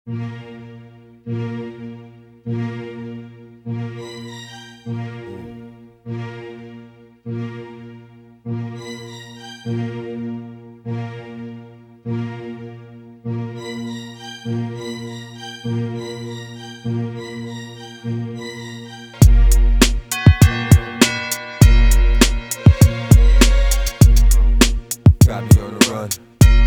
Got me on the run.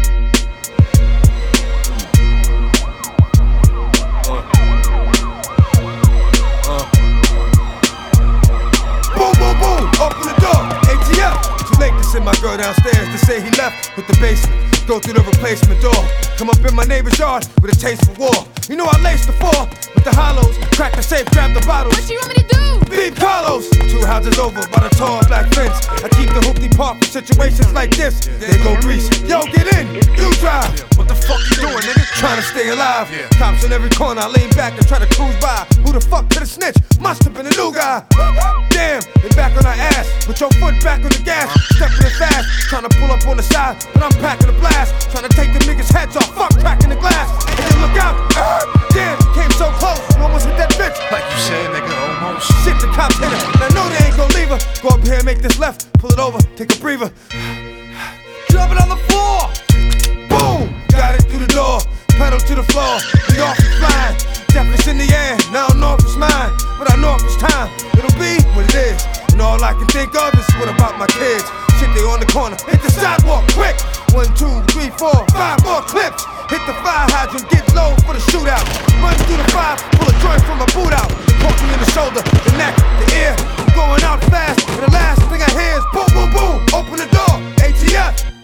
Boom, boom, boom, open the door, ATF. Too late to send my girl downstairs to say he left with the basement. Go through the replacement door, come up in my neighbor's yard with a taste for war. You know I laced the floor with the hollows, crack the safe, grab the bottles. What you want me to do? Beat Carlos, 2 houses over by the tall black fence. I keep the hoopty park for situations like this. They go grease, yo get in, you drive. What the fuck you doing, nigga? Trying to stay alive. Cops in every corner, I lean back and try to cruise by. Who the fuck could have snitched? Must have been a new guy. Damn, they back on our ass. Put your foot back on the gas, stepping it fast. Trying to pull up on the side, but I'm packing the blast. Trying to take the niggas' heads off, fuck cracking the glass. And then look out, damn, came so close, almost hit that bitch. Like you said, nigga, almost. Shit, the cops hit her, and I know they ain't gon' leave her. Go up here and make this left, pull it over, take a breather. Drop it on the floor. Boom, got it through the door, pedal to the floor. The off is flying, death is in the air. Now I don't know if it's mine, but I know if it's time, it'll be what it is. And all I can think of is what about my kids. Shit, they on the corner, hit the sidewalk quick. 1, 2, 3, 4, 5 more clips. Hit the fire hydrant, get low for the shootout. Run through the 5, pull a joint from a boot out. Poke me in the shoulder, the neck, the ear. Going out fast, and the last thing I hear is boom, boom, boom. Open the door, ATF.